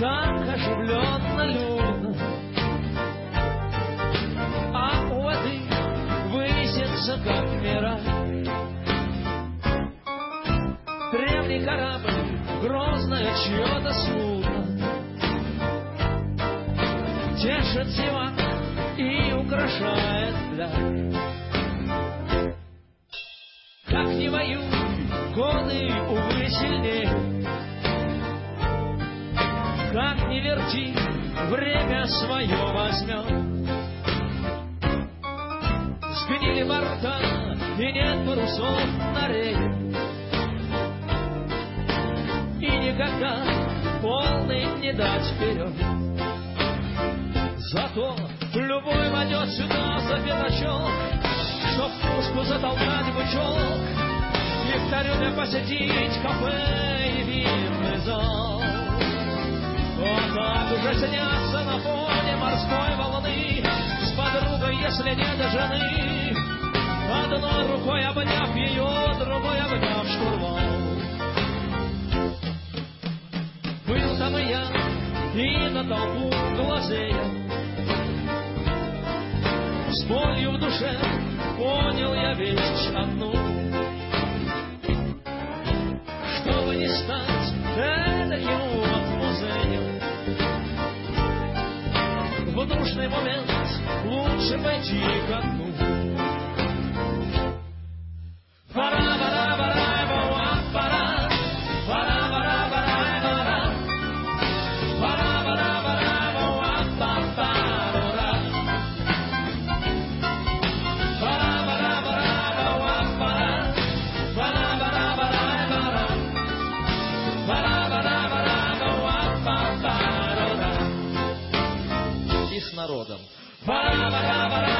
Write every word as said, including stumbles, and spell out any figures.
так оживленно, людно, а у воды высится, как мираж, древний корабль, грозное чье-то судно, тешит зевак и украшает пляж. Как не воюй, годы, увы, сильнее, как не верти, время свое возьмет. Сгнили борта, и нет парусов на рее, и никогда полный не дать вперед. Зато любой войдет сюда за пятачок, чтоб в пушку затолкать бычок и в тарелке посетить кафе и винный зал. Вот так уже снятся на фоне морской волны с подругой, если нет жены, одной рукой обняв ее, другой обняв штурвал. Был там и я, и на толпу глазея, с болью в душе понял я вещь одну: чтобы не стать таким вот музеем, в нужный момент лучше пойти ко дну. Пора, пора, пора, пора, пора, пора, пора, пора, пора, пора, пора, пора, пора. И с народом. Пора, пора, пора.